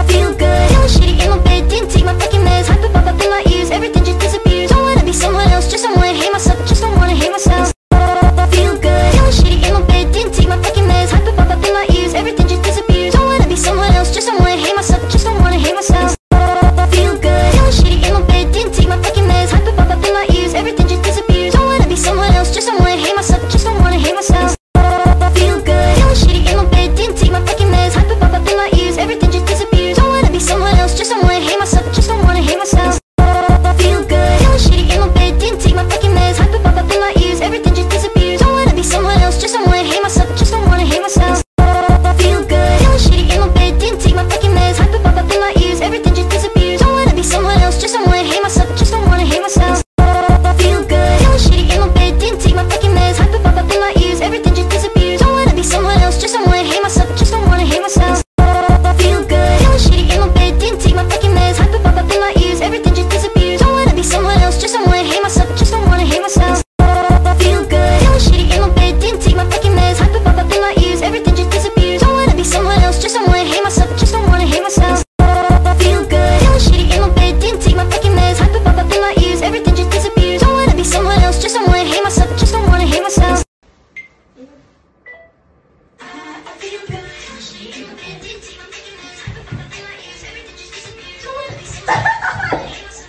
Feel good, feeling shitty in my bed. Didn't take my fucking meds. Hype it pop up in my ears. Everything just disappears. Don't wanna be someone else. Just don't wanna hate myself. Just don't wanna hate myself. Feel good, feeling shitty in my bed. Didn't take my fucking meds. Hype it pop up in my ears. Everything just disappears. Don't wanna be someone else. Just don't wanna hate myself. Just don't wanna hate myself. Feel good, feeling shitty in my bed. Didn't take my fucking meds. Hype it pop up in my ears. Everything just disappears. Don't wanna be someone else. Just don't wanna hate myself. Just don't wanna hate myself. Feel good, feeling shitty in my bed. Didn't take my fucking meds. Hype it pop up in my ears. Everything just disappears. Don't wanna be someone else. Just don't wanna hate myself. Just don't wanna hate myself. Feel good, feeling shitty in my bed. Didn't take my fucking meds. Hype it pop up in my ears. Everything just disappears. Don't wanna be someone else. Just don't wanna hate myself. Just don't wanna hate myself. Feel good, feeling shitty in my bed. Didn't take my fucking meds. Hype it pop up in my ears. Everything just disappears. Don't wanna be someone else. Just don't wanna hate myself. Just don't wanna hate myself. Feel good, feeling shitty in my bed. Didn't take my fucking meds. Hype it pop up in my ears. Everything just disappears. Don't wanna be someone else. Just don't wanna hate myself. Just don't wanna hate myself. Feel good, feeling shitty in my bed. Didn't take my fucking meds. Hype it pop up in my ears. Everything just disappears. Don't wanna be someone else. Just don't wanna hate myself. Just don't wanna hate myself. Feel good, feeling shitty in my bed. Didn't take my fucking meds. Hype it pop up in my ears. Everything just disappears. Don't wanna be someone else. Just don't wanna hate myself. Just don't wanna hate myself. Feel good, feeling shitty in my bed. Didn't take my fucking meds. Hype it pop up in my ears. Everything just disappears. Don't wanna be someone else. Just don't wanna hate myself. Just don't wanna hate myself. Feel good, feeling shitty in my bed. Didn't take my fucking meds. Hype it pop up in my ears. Everything just disappears. Don't wanna be someone else.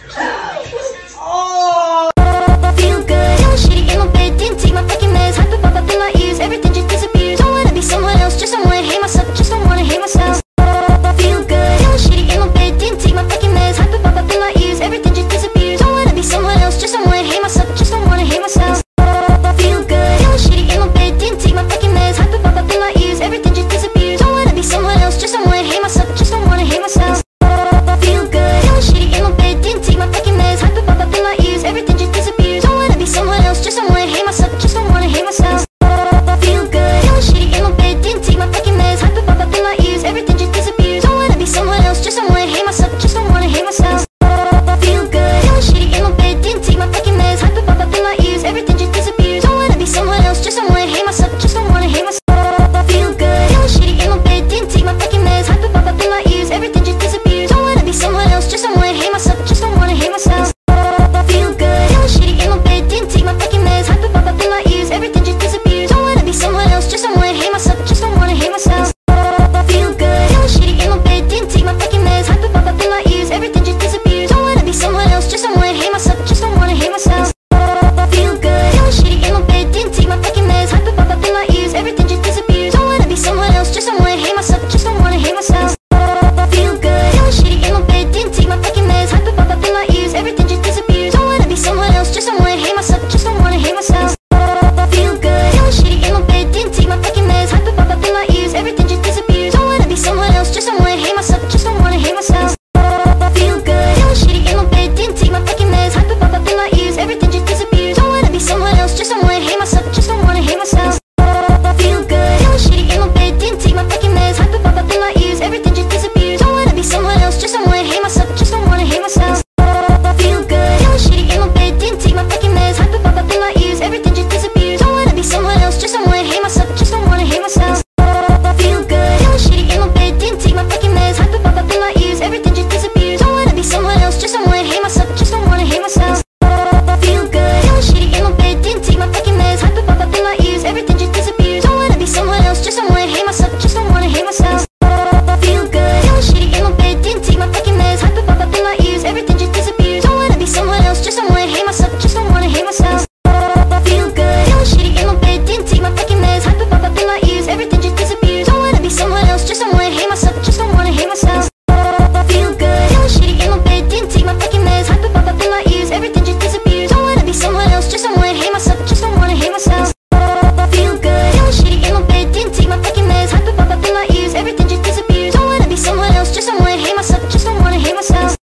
Feel good, feeling shitty in my bed. Didn't take my fucking meds. Hype it pop up in my ears. Everything just disappears. Don't wanna be someone else. Just don't wanna hate myself. Just don't wanna hate myself. Feel good, feeling shitty in my bed. Didn't take my fucking meds. Hype it pop up in my ears. Everything just disappears. Don't wanna be someone else. Just don't wanna hate myself. Just don't wanna hate myself. Feel good, feeling shitty in my bed. Didn't take my fucking meds. Hype it pop up in my ears. Everything just disappears. Don't wanna be someone else. Just don't wanna hate myself. Just don't wanna hate myself. Feel good, feeling shitty in my bed. Didn't take my fucking meds. Hype it pop up in my ears. Everything just disappears. Don't wanna be someone else. Just don't wanna hate myself. Just don't wanna hate myself. Feel good, feeling shitty in my bed. Didn't take my fucking meds. Hype it pop up in my ears. Everything just disappears. Don't wanna be someone else. Just don't wanna hate myself. Just don't wanna hate myself. Feel good, feeling shitty in my bed. Didn't take my fucking meds. Hype it pop up in my ears. Everything just disappears. Don't wanna be someone else. Just don't wanna hate myself. Just don't wanna hate myself. Feel good, feeling shitty in my bed. Didn't take my fucking meds. Hype it pop up in my ears. Everything just disappears. Don't wanna be someone else. Just don't wanna hate myself. Just don't wanna hate myself. Feel good, feeling shitty in my bed. Didn't take my fucking meds. Hype it pop up in my ears. Everything just disappears. Don't wanna be someone else. Just don't wanna hate myself. Just don't wanna hate myself. Feel good, feeling shitty in my bed. Didn't take my fucking meds. Hype it pop up in my ears. Everything just disappears. Don't wanna be someone else. Just don't wanna hate myself. Just don't wanna hate myself. Feel good, feeling shitty in my bed. Didn't take my fucking meds. Hype it pop up in my ears. Everything just disappears. Don't wanna be someone else. Just don't wanna hate myself. Just don't wanna hate myself. Feel good, feeling shitty in my bed. Didn't take my fucking meds. Hype it pop up in my ears. Everything just disappears. Don't wanna be someone else. Just don't wanna hate myself. Just don't wanna hate myself. Feel good, feeling shitty in my bed. Didn't take my fucking meds. Hype it pop up in my ears. Everything just disappears. Don't wanna be someone else. Just don't wanna hate myself. Just don't wanna hate myself. Feel good, feeling shitty in my bed. Didn't take my fucking meds. Hype it pop up in my ears. Everything just disappears. Don't wanna be someone else. Just don't wanna hate myself. Just don't wanna hate myself. Feel good, feeling shitty in my bed. Didn't take my fucking meds. Hype it pop up in my ears. Everything just disappears. Don't wanna be someone else. Just don't wanna hate myself. Just don't wanna hate myself. Feel good, feeling shitty in my bed. Didn't take my fucking meds. Hype it pop up in my ears. Everything just disappears. Don't wanna be someone else. Just don't wanna hate myself. Just don't wanna hate myself. Feel good, feeling shitty in my bed. Didn't take my fucking meds. Hype it pop up in my ears. Everything just disappears. Don't wanna be someone else. Just don't wanna hate myself. Just don't wanna hate myself. Feel good, feeling shitty in my bed. Didn't take my fucking meds. Hype it pop up in my ears. Everything just disappears. Don't wanna be someone else. Just don't wanna hate myself. Just don't wanna hate myself. Feel good, feeling shitty in my bed. Didn't take my fucking meds. Hype it pop up in my ears. Everything just disappears. Don't wanna be someone else. Just don't wanna hate myself. Just don't wanna hate myself. Feel good, feeling shitty in my bed. Didn't take my fucking meds. Hype it pop up in my ears. Everything just disappears. Don't wanna be someone else. Just don't wanna hate myself. Just don't wanna hate myself. Feel good, feeling shitty in my bed. Didn't take my fucking meds. Hype it pop up in my ears. Everything just disappears. Don't wanna be someone else. Just don't wanna hate myself. Just don't wanna hate myself. Feel good, feeling shitty in my bed. Didn't take my fucking meds. Hype it pop up in my ears. Everything just disappears. Don't wanna be someone else. Just don't wanna hate myself. Just don't wanna hate myself.